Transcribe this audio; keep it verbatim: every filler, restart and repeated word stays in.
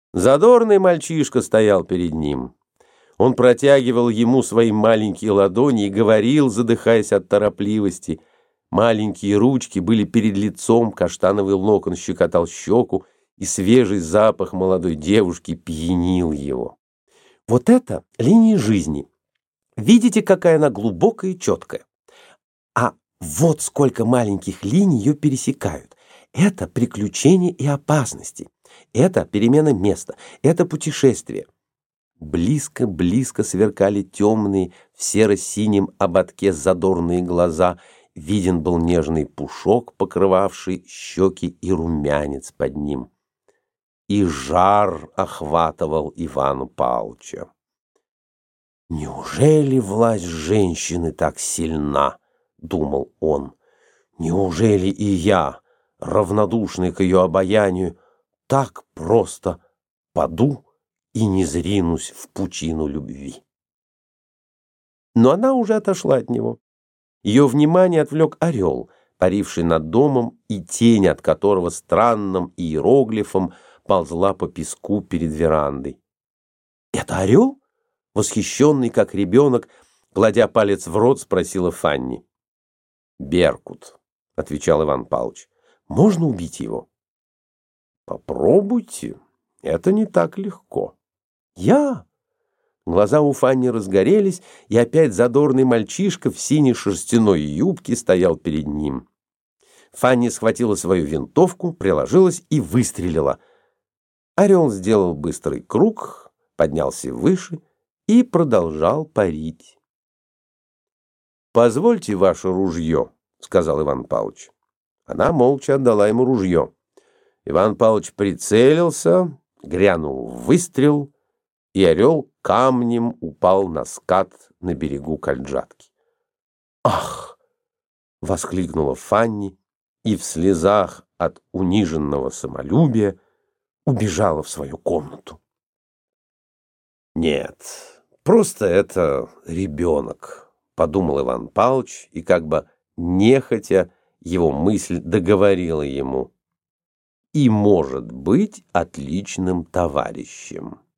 Задорный мальчишка стоял перед ним. Он протягивал ему свои маленькие ладони и говорил, задыхаясь от торопливости. Маленькие ручки были перед лицом, каштановый локон щекотал щеку, и свежий запах молодой девушки пьянил его. Вот это линия жизни. Видите, какая она глубокая и четкая? А вот сколько маленьких линий ее пересекают. Это приключения и опасности. Это перемена места. Это путешествие. Близко-близко сверкали темные в серо-синем ободке задорные глаза. Виден был нежный пушок, покрывавший щеки, и румянец под ним. И жар охватывал Ивана Павловича. «Неужели власть женщины так сильна?» — думал он. «Неужели и я, равнодушный к ее обаянию, так просто паду и не зринусь в пучину любви?» Но она уже отошла от него. Ее внимание отвлек орел, паривший над домом, и тень от которого странным иероглифом ползла по песку перед верандой. «Это орел?» — восхищенный, как ребенок, кладя палец в рот, спросила Фанни. «Беркут», — отвечал Иван Павлович. «Можно убить его?» «Попробуйте, это не так легко». «Я?» Глаза у Фанни разгорелись, и опять задорный мальчишка в синей шерстяной юбке стоял перед ним. Фанни схватила свою винтовку, приложилась и выстрелила. Орел сделал быстрый круг, поднялся выше и продолжал парить. «Позвольте ваше ружье», — сказал Иван Павлович. Она молча отдала ему ружье. Иван Павлович прицелился, грянул выстрел, и орел камнем упал на скат на берегу Кальджатки. «Ах!» — воскликнула Фанни и в слезах от униженного самолюбия убежала в свою комнату. «Нет, просто это ребенок», — подумал Иван Павлович, и как бы нехотя его мысль договорила ему: «И может быть отличным товарищем».